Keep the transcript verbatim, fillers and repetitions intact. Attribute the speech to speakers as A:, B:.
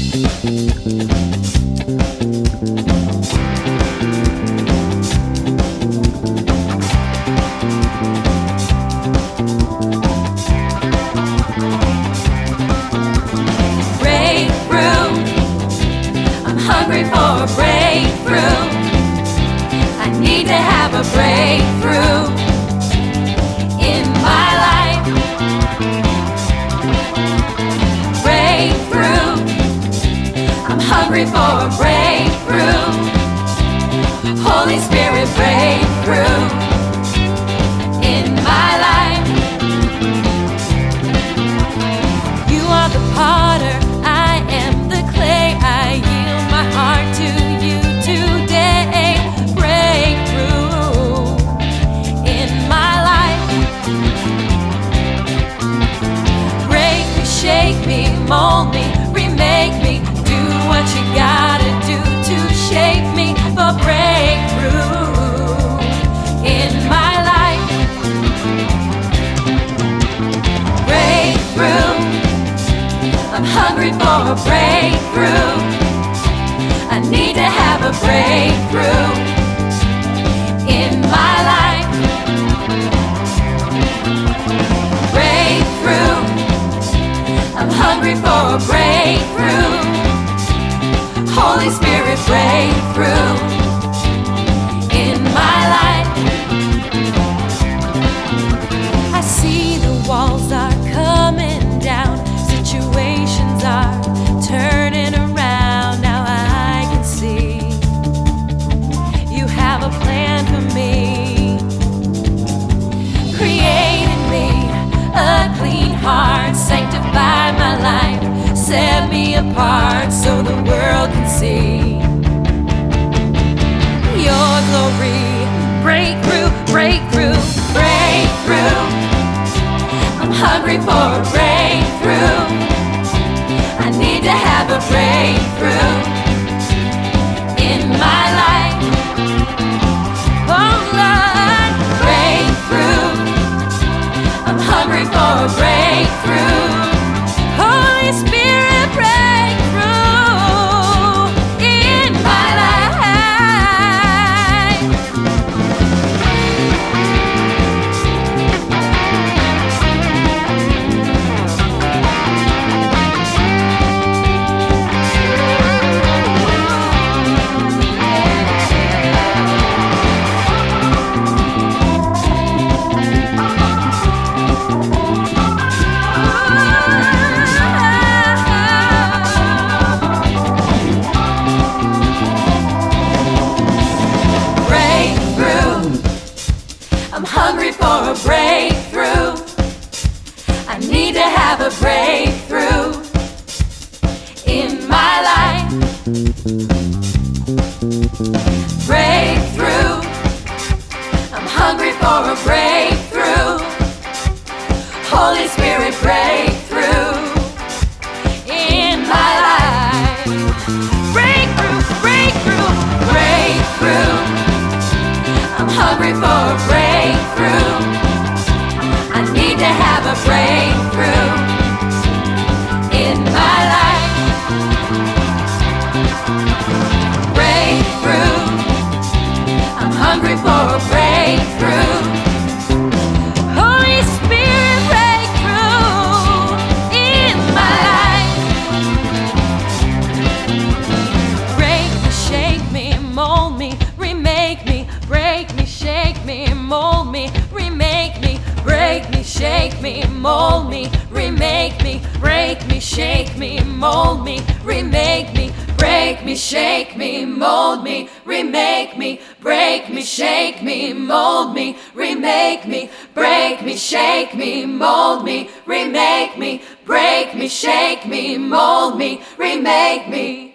A: Hungry for a breakthrough. I need to have a breakthrough in my life. Breakthrough. I'm hungry for a breakthrough. Holy Spirit, breakthrough in my life. You are the potter, I am the clay. I yield my heart to you today. Breakthrough in my life. Break me, shake me, mold me, remake me. Do what you gotta do to shape me for breakthrough in my life. Breakthrough. I'm hungry for a breakthrough. I need to have a breakthrough in my life. Breakthrough. I'm hungry for a breakthrough. Holy Spirit, breakthrough in my life. I see the walls are coming down. Situations are turning around. Now I can see you have a plan for me. Create in me a clean heart. Sanctify my life. Set me apart so the world can see your glory. Breakthrough, breakthrough, breakthrough. I'm hungry for a breakthrough. I need to have a breakthrough in my life. Oh Lord, breakthrough. I'm hungry for a breakthrough. Holy Spirit, breakthrough in my life. I'm hungry for a breakthrough. I need to have a breakthrough in my life. Breakthrough. I'm hungry for a breakthrough. Holy Spirit, breakthrough in my life. Breakthrough, breakthrough, breakthrough. I'm hungry for a breakthrough. I need to have a breakthrough in my life. Breakthrough. I'm hungry for a breakthrough. Holy Spirit, breakthrough in my life. Break me, shake me, mold me, remake me. Break me, shake me, mold me, remake me. Break me, shake me, mold me, remake me. Break me, shake me, mold me, remake me. Break me, shake me, mold me, remake me. Break me, shake me, mold me, remake me. Break me, shake me, mold me, remake me. Break me, shake me, mold me, remake me.